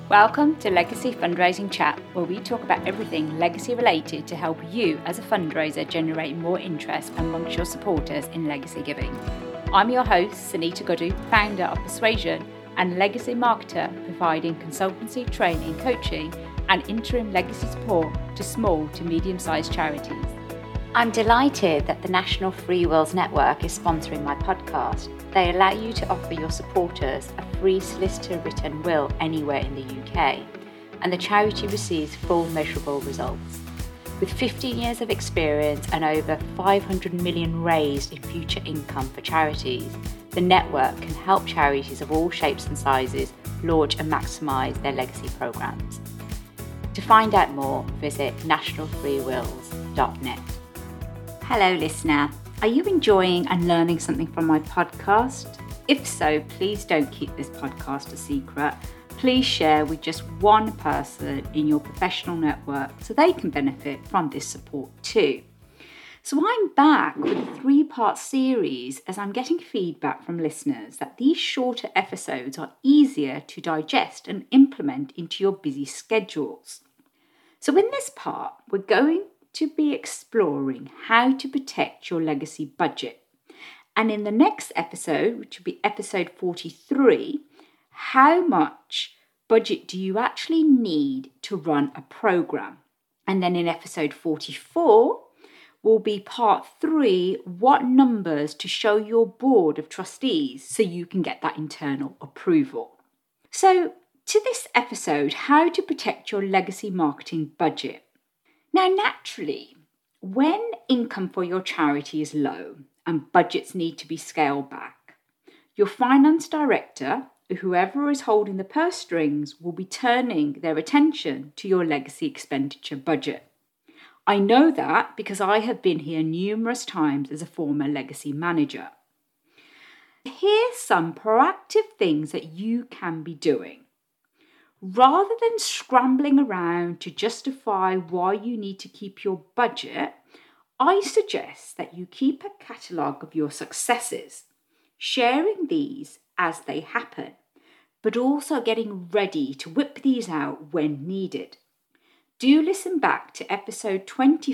Welcome to Legacy Fundraising Chat, where we talk about everything legacy related to help you as a fundraiser generate more interest amongst your supporters in legacy giving. I'm your host, Sunita Gudu, founder of Persuasion and legacy marketer, providing consultancy, training, coaching and interim legacy support to small to medium-sized charities. I'm delighted that the National Free Wills Network is sponsoring my podcast. They allow you to offer your supporters a free solicitor-written will anywhere in the UK, and the charity receives full measurable results. With 15 years of experience and over 500 million raised in future income for charities, the network can help charities of all shapes and sizes launch and maximise their legacy programmes. To find out more, visit nationalfreewills.net. Hello listener, are you enjoying and learning something from my podcast? If so, please don't keep this podcast a secret. Please share with just one person in your professional network so they can benefit from this support too. So I'm back with a 3-part series as I'm getting feedback from listeners that these shorter episodes are easier to digest and implement into your busy schedules. So in this part, we're going to be exploring how to protect your legacy budget. And in the next episode, which will be episode 43, how much budget do you actually need to run a program? And then in episode 44 will be part 3, what numbers to show your board of trustees so you can get that internal approval. So to this episode, how to protect your legacy marketing budget. Now, naturally, when income for your charity is low and budgets need to be scaled back, your finance director, or whoever is holding the purse strings, will be turning their attention to your legacy expenditure budget. I know that because I have been here numerous times as a former legacy manager. Here's some proactive things that you can be doing. Rather than scrambling around to justify why you need to keep your budget, I suggest that you keep a catalogue of your successes, sharing these as they happen, but also getting ready to whip these out when needed. Do listen back to episode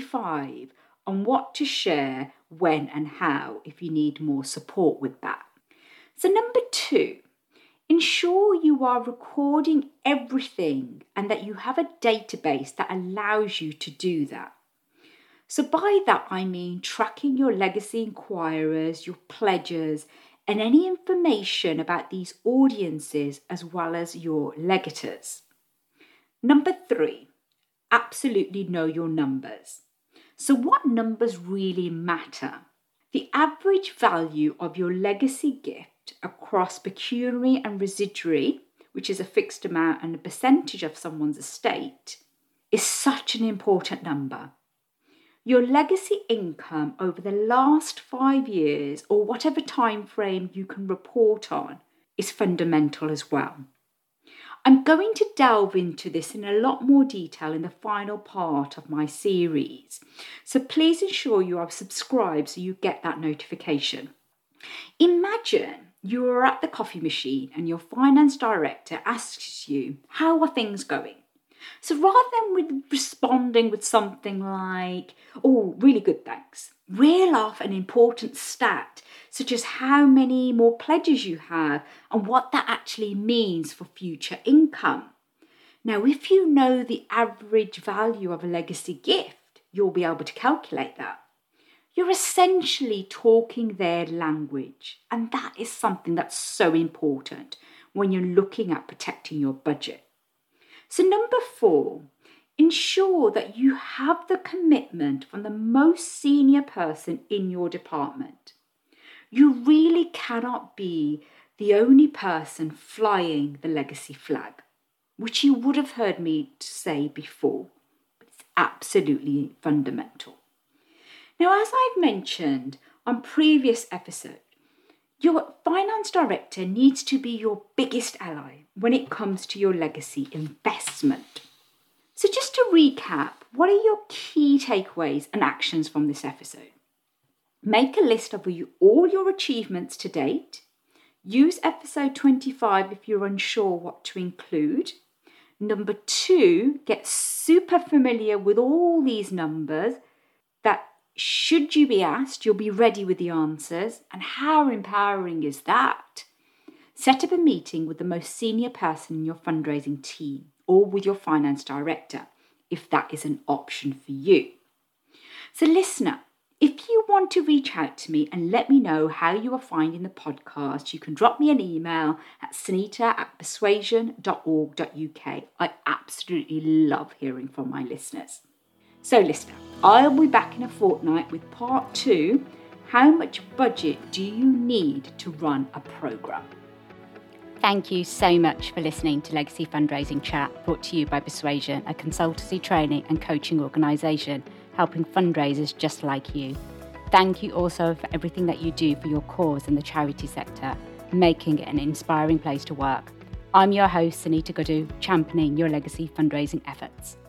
25 on what to share, when and how if you need more support with that. So number 2, ensure you are recording everything and that you have a database that allows you to do that. So by that I mean tracking your legacy inquirers, your pledges, and any information about these audiences as well as your legators. Number 3, absolutely know your numbers. So what numbers really matter? The average value of your legacy gift across pecuniary and residuary, which is a fixed amount and a percentage of someone's estate, is such an important number. Your legacy income over the last 5 years, or whatever time frame you can report on, is fundamental as well. I'm going to delve into this in a lot more detail in the final part of my series, so please ensure you are subscribed so you get that notification. Imagine you are at the coffee machine and your finance director asks you, how are things going? So rather than responding with something like, oh, really good, thanks, reel off an important stat, such as how many more pledges you have and what that actually means for future income. Now, if you know the average value of a legacy gift, you'll be able to calculate that. You're essentially talking their language, and that is something that's so important when you're looking at protecting your budget. So number 4, ensure that you have the commitment from the most senior person in your department. You really cannot be the only person flying the legacy flag, which you would have heard me say before, but it's absolutely fundamental. Now, as I've mentioned on previous episodes, your finance director needs to be your biggest ally when it comes to your legacy investment. So just to recap, what are your key takeaways and actions from this episode? Make a list of all your achievements to date. Use episode 25 if you're unsure what to include. Number 2, get super familiar with all these numbers that should you be asked, you'll be ready with the answers. And how empowering is that? Set up a meeting with the most senior person in your fundraising team or with your finance director, if that is an option for you. So listener, if you want to reach out to me and let me know how you are finding the podcast, you can drop me an email at sunita@persuasion.org.uk. I absolutely love hearing from my listeners. So listener, I'll be back in a fortnight with part 2. How much budget do you need to run a programme? Thank you so much for listening to Legacy Fundraising Chat, brought to you by Persuasion, a consultancy, training and coaching organisation helping fundraisers just like you. Thank you also for everything that you do for your cause in the charity sector, making it an inspiring place to work. I'm your host, Sunita Godu, championing your legacy fundraising efforts.